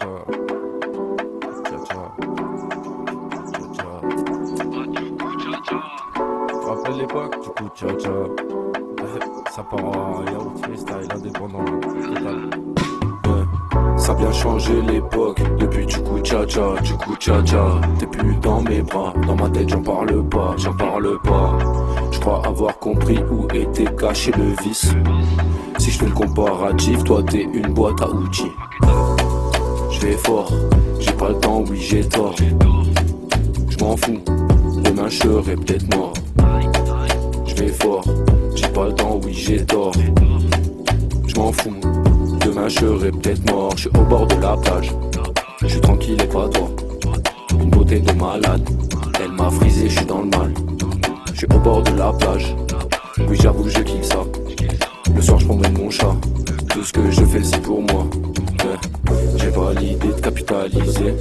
Tu te rappelles l'époque, du coup, ça part en yaourt freestyle indépendant. Total. Ça a bien changé l'époque, depuis du coup tcha tcha. T'es plus dans mes bras, dans ma tête j'en parle pas. Je crois avoir compris où était caché le vice. Si je fais le comparatif, toi t'es une boîte à outils. Je vais fort, j'ai pas le temps, oui j'ai tort. Je m'en fous, demain je serai peut-être mort. Je vais fort, j'ai pas le temps, oui j'ai tort. Je m'en fous, demain je serai peut-être mort. Je suis au bord de la plage, je suis tranquille et pas toi. Une beauté de malade, elle m'a frisé, je suis dans le mal. Je suis au bord de la plage, oui j'avoue je kiffe ça. Le soir je promène mon chat, tout ce que je fais c'est pour moi. J'ai pas l'idée de capitaliser,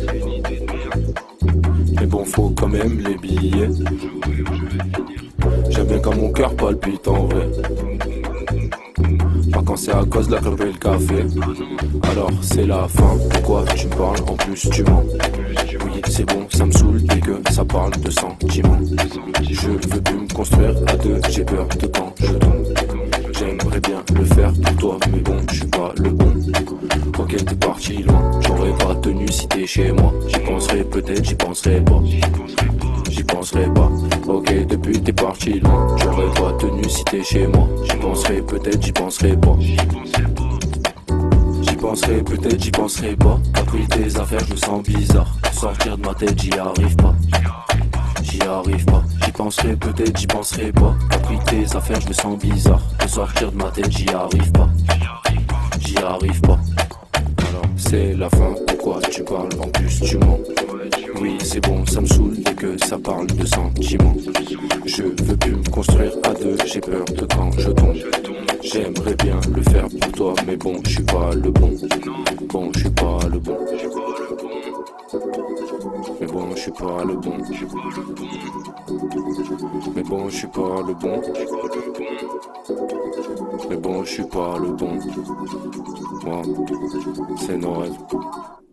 mais bon faut quand même les billets. J'aime bien quand mon cœur palpite en vrai. Pas quand c'est à cause de la clope et le café. Alors c'est la fin, pourquoi tu me parles en plus tu mens. Oui c'est bon, ça me saoule dès que ça parle de sentiments. Je veux plus me construire à deux, j'ai peur de quand je tombe. J'aimerais bien le faire pour toi, mais bon, je suis pas le bon. Ok, t'es parti loin, j'aurais pas tenu si t'es chez moi. J'y penserai peut-être, j'y penserai pas. J'y penserai pas. Ok, depuis t'es parti loin, j'aurais pas tenu si t'es chez moi. J'y penserai peut-être, j'y penserai pas. J'y penserai peut-être, j'y penserai pas. T'as pris tes affaires, je me sens bizarre. Sortir de ma tête, j'y arrive pas. J'y arrive pas, j'y penserai peut-être, j'y penserai pas. T'as pris tes affaires, je me sens bizarre. De sortir de ma tête, j'y arrive pas. J'y arrive pas. Alors c'est la fin, pourquoi tu parles en plus tu mens. Oui c'est bon, ça me saoule dès que ça parle de sentiments. Je veux plus me construire à deux, j'ai peur de quand je tombe. J'aimerais bien le faire pour toi, mais bon, je suis pas le bon. Bon, je suis pas le bon. Mais bon, je suis pas le bon. Mais bon, je suis pas le bon. Mais bon, je suis pas le bon. Moi, c'est Noël.